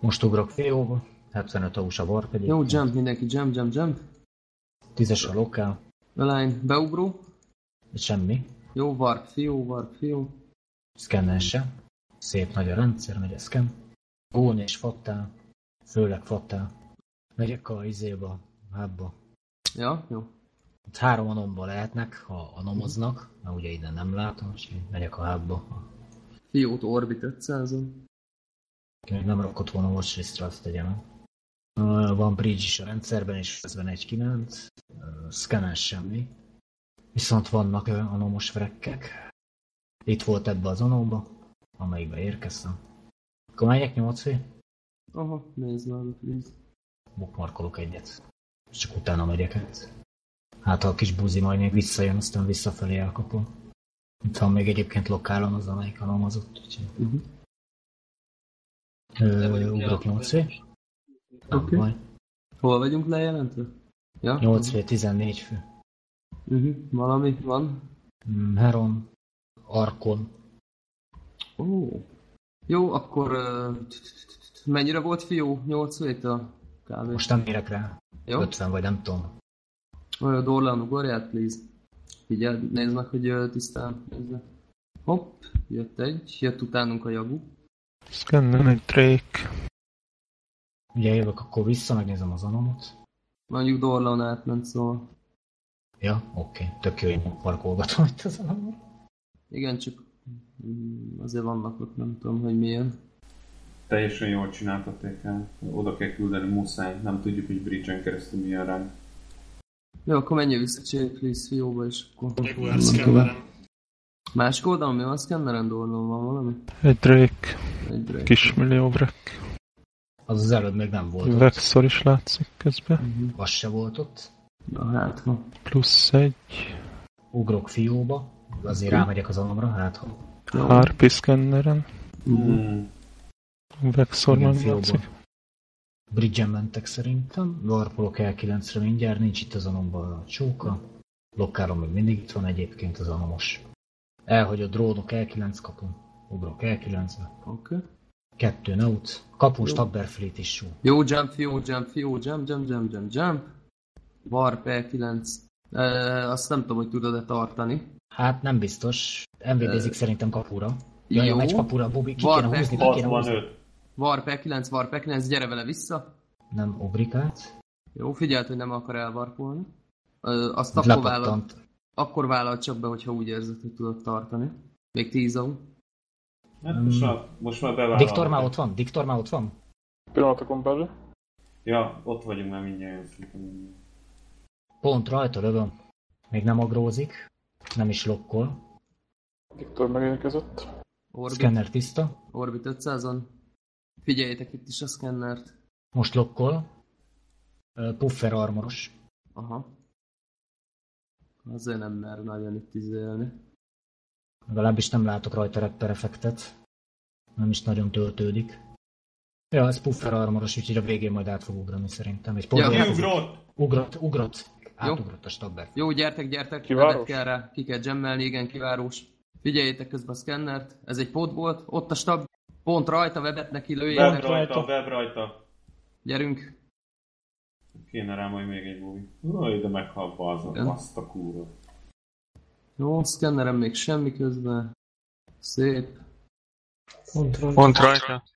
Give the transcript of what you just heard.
Most ugrok fióba, 75 AUS a warp egyébként. Jó, jump, mindenki jump. 10-es a lokál. Align, beugró. Semmi. Jó, warp, fió. Scannen se. Szép nagy a rendszer, megy a scan. Gón és fattál. Főleg fattál. Megyek a izéba, hubba. Ja, jó. Itt 3 anomba lehetnek, ha anomoznak, mert ugye innen nem látom, és megyek a hubba. Fiót Orbit 500-on. Még nem rakott volna watchlistra, azt tegyem. Van bridge is a rendszerben, és közben 1.9. Scannen semmi. Viszont vannak anomos vrekkek. Itt volt ebbe az anomba, amelyikbe érkeztem. Akkor megyek 8 fő? Aha, nézd már, please. Bookmarkolok egyet. És csak utána megyek át. Hát ha a kis buzi majd még visszajön, aztán visszafelé elkapom. Itt van még egyébként lokálon az, amelyik anomozott. Ugrok 8 fő. Oké. Hol vagyunk lejelentve? Ja? 8 fő, 14 fő. Valami van? Heron, Arkon. Jó, akkor mennyire volt fiú? 8 a kb. Most nem érek rá. Jó? 50 vagy nem tudom. Olyan Dorlan, ugorját, please. Figyeld, nézd meg, hogy tisztán nézd. Hopp, jött utánunk a Jagu. Scannen egy Drake. Ugye jövök akkor vissza, megnézem az anomot. Mondjuk Dorlan átment, szóval. Ja, oké. Tök jó, én parkolgatom itt az anomot. Igen, csak azért vannak ott, nem tudom, hogy milyen. Teljesen jól csináltatték el. Oda kell küldeni, muszáj. Nem tudjuk, hogy bridge-en keresztül milyen ránk. Jó, akkor menjél vissza please fióba, és akkor... Másik oldalon mi van? Szkenneren Dorlan van valami? Egy Drake. Kis millióvrek. Az előbb még nem volt. Vexor is látszik közben. Az se volt ott. Na hát, ha. +1. Ugrok fióba. Azért rámegyek az anomra, hát ha. Harpy Scanneren. Vexor nem látszik. Bridge-en mentek szerintem. Warpolok L9-re mindjárt, nincs itt az anomban a csóka. Lokálom még mindig itt van egyébként az anomos. Elhagy a drónok, L9 kapom. Ugrok L9-be. Oké. 2 naut. Kapus Tabberfleet is sú. Jó, jump. Warp L9. Azt nem tudom, hogy tudod-e tartani. Hát nem biztos. MVD-zik szerintem kapura. Jó. Jaj, megy kapura, Bobby. Ki kéne húzni, Warp L9, gyere vele vissza. Nem ugrik át. Jó, figyeld, hogy nem akar elvarpolni. Azt akkor vállal csak be, hogyha úgy érzed, hogy tudod tartani. Még 10 AU. Most már bevállalom. Diktor már ott van? Pillanatokon belül. Ja, ott vagyunk már mindjárt. Pont rajta lövöm. Még nem agrózik. Nem is lokkol. Diktor megérkezett. Scanner tiszta. Orbit 500-on. Figyeljétek itt is a scannert. Most lokkol. Puffer armoros. Aha. Azért nem mer nagyon itt izélni. Legalábbis nem látok rajta rapper effektet. Nem is nagyon töltődik. Ja, ez puffer armoros, úgyhogy a végén majd át fog ugrani szerintem. És ugrott. Átugrott a stabber. Jó, gyertek. Kivárós? Kell rá. Ki kell gemmelni, igen, kivárós. Figyeljétek közben a scannert. Ez egy pod volt. Ott a stab. Pont rajta, webet neki lőjétek. Web rajta. Gyerünk. Kéne rá majd még egy búvi. De meghal azt a kúra. Jó, szkennerem még semmi közben. Szép. Pont rajta.